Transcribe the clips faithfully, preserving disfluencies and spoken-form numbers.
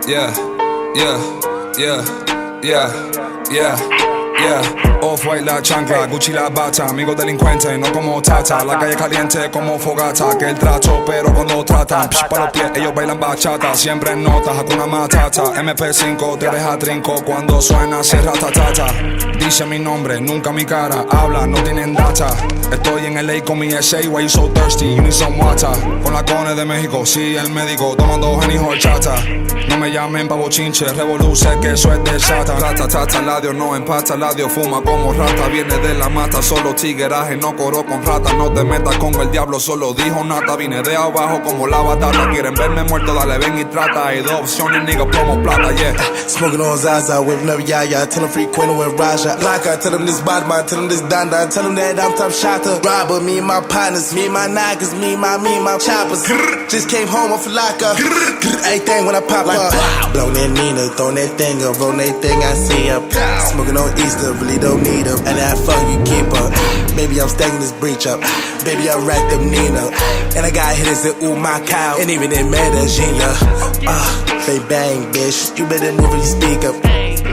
yeah, yeah, yeah, yeah, yeah, yeah. Off-white la chancla, Gucci la bata. Amigos delincuentes, no como tata. La calle caliente como fogata. Que el tracho, pero cuando tratan psh, pa' los pies, ellos bailan bachata. Siempre en notas, Hakuna Matata. M P cinco te deja trinco cuando suena cierra tatata. Dice mi nombre, nunca mi cara. Habla, no tienen data. Estoy en L A con mi S A, why you so thirsty? You need some water. Con la Cone de México, sí, el médico. Tomando Henny horchata. No me llamen pa' bochinche, revoluce que eso es de sata. Rata, tata, ladio, no empata, ladio, fuma como rata. Viene de la mata, solo tigueraje, no coro con rata. No te metas con el diablo, solo dijo nata. Vine de abajo como la batata. Quieren verme muerto, dale, ven y trata. Hay dos opciones, nigga, plomo, plata, yeah. Smoking on Zaza, with never yaya. Tell them free Queen with Raja. Laka, tell them this bad man, tell them this danda. Tell them that I'm top shotter. Robber, me and my partners, me and my niggas, me and my, me and my choppers. Just came home off Laka. Everything when I pop like, up. Blow that Nina, throw that thing up, roll that thing I see up. Smoking on Easter, really don't need up. And that fuck you keep up. Baby, I'm stacking this breach up. Baby, I racked up Nina. And I got hitters that ooh my cow. And even in Medellin, yeah. Uh, they bang, bitch. You better move and speak up.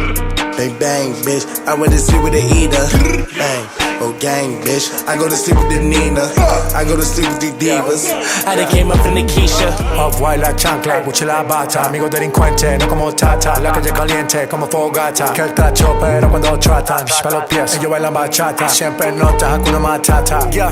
They bang, bitch. I went to sleep with the eater. Bang. Oh, gang, bitch. I go to sleep with the Nina. I go to sleep with the divas. I done came up from the Keisha. Off-white la chancla, Gucci la bata. Amigo delincuente, no como tata. La calle caliente como fogata. Que el tracho, pero cuando tratan pa' los pies, ellos bailan bachata. Siempre en nota, Hakuna Matata. Yeah,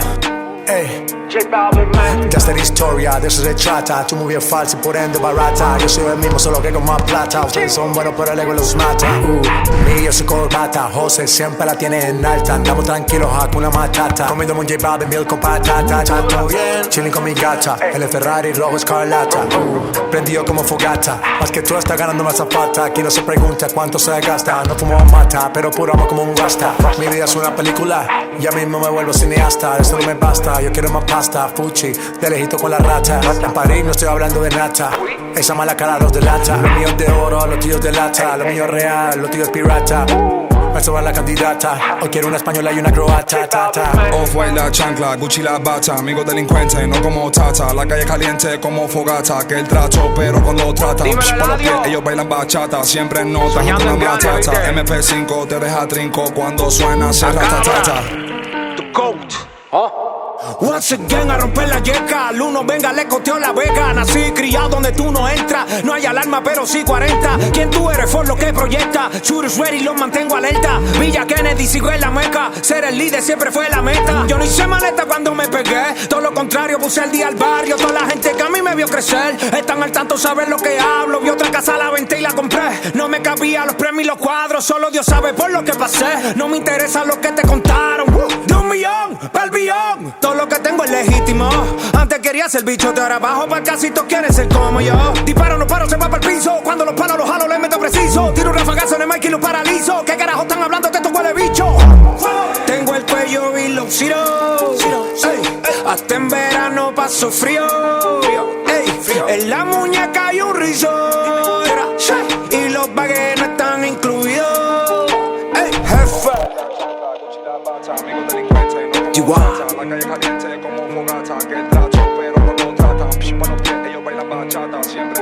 ey. J Balvin, man. Ya esta es la historia, de eso se trata. Tu movie es falsa y por ende barata. Yo soy el mismo, solo que con más plata. Ustedes son buenos, pero el ego los mata. Uh, mi yo soy corbata. José siempre la tiene en alta. Andamos tranquilos, Hakuna Matata. Comiendo un J Balvin, miel con patata. Todo bien, chilling con mi gata. El de Ferrari, rojo escarlata. Uh, prendido como fogata. Más que tú estás ganando más zapata. Aquí no se pregunta cuánto se gasta. No fumo mata, pero puro amo como un rasta. Mi vida es una película. Ya mismo me vuelvo cineasta. Esto no me basta, yo quiero más pasta, Fuchi, de lejito con la rata. En París no estoy hablando de nata. Esa mala cara los delata. Los míos de oro, los tíos de lata. Lo mío es real, los tíos pirata. Me sobra la candidata. Hoy quiero una española y una croata. Ta, ta. Off-white la chancla, Gucci la bata. Amigos delincuentes, no como tata. La calle caliente como fogata. Que el tracho, pero cuando tratan psh, pa' los pies, ellos bailan bachata. Siempre en nota, Hakuna Matata. M P cinco te deja trinco cuando suena cierra tatata. The GOAT. Oh. Once again a romper la yeca. Al uno venga, le coteó la vega. Nací criado donde tú no entras. No hay alarma, pero sí cuarenta. ¿Quién tú eres? For lo que proyecta. Shooters ready, los mantengo alerta. Villa Kennedy, sigo en la meca. Ser el líder siempre fue la meta. Yo no hice maleta cuando me pegué. Todo lo contrario, puse el día al barrio. Toda la gente que a mí me vio crecer están al tanto, saben lo que hablo. Vi otra casa a la venta y la compré. No me cabía los premios y los cuadros. Solo Dios sabe por lo que pasé. No me interesa lo que te contaron. De un millón, pa'l billón. Todo lo que tengo es legítimo. Antes quería ser bicho, de ahora abajo para casi todos quieren ser como yo. Disparo, no paro, se va para el piso. Cuando los palos los jalo, les meto preciso. Tiro un rafagazo en el mic y los paralizo. ¿Qué carajo están hablando que esto huele bicho? Tengo el cuello y los ciros. Hasta en verano paso frío. Ey. En la muñeca hay un rizo. Y los baguettes no están incluidos. Ey. Jefe. La calle caliente como fogata. Que el tracho, pero cuando tratan psh, pa' los pies, ellos bailan bachata. Siempre